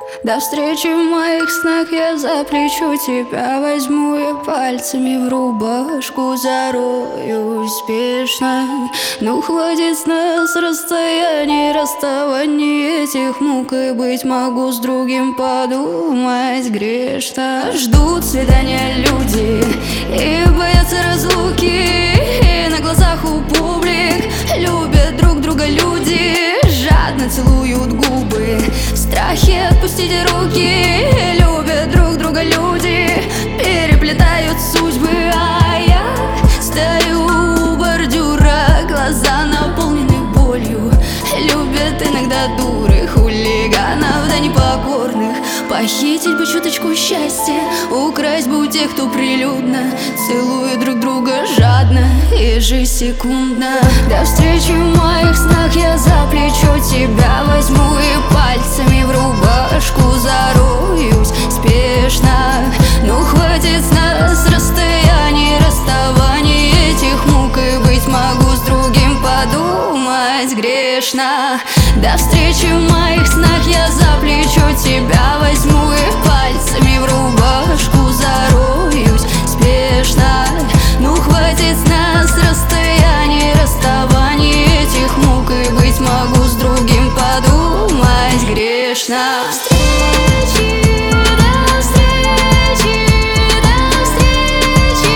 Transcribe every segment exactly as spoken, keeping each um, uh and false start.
До встречи в моих снах я за плечо тебя возьму, я пальцами в рубашку зарою спешно. Ну хватит с нас расстояний, расставаний этих мук, и быть могу с другим подумать грешно. Ждут свидания люди и боятся разлуки, и на глазах у публик любят друг друга люди, жадно целуют губы, в страхе отпустить руки, любят друг друга люди, переплетают судьбы, а я стою у бордюра, глаза наполнены болью, любят иногда дуры хулиганов, да непокорных, похитить бы чуточку счастья, украсть бы у тех, кто прилюдно целует друг друга жадно, ежесекундно. До встречи в моих снах я за плечо тебя возьму, и пальцами в рубашку зароюсь спешно. Ну хватит с нас расстояний, расставаний этих мук, и быть могу с другим подумать грешно. До встречи в моих снах я за плечо тебя возьму, и пальцами в рубашку зароюсь спешно. Ну хватит с нас расстояний, расставаний этих мук, и быть могу с другим подумать грешно. Встречи, до встречи, до встречи.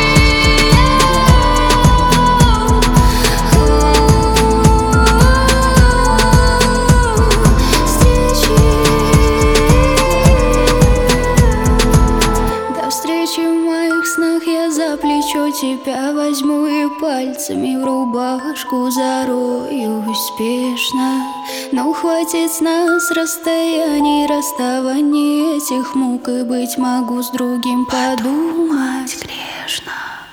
До встречи в моих снах я за плечо тебя возьму, и пальцами в рубашку зароюсь спешно. Ну хватит с нас расстояний, расставаний этих мук, и быть могу с другим подумать грешно.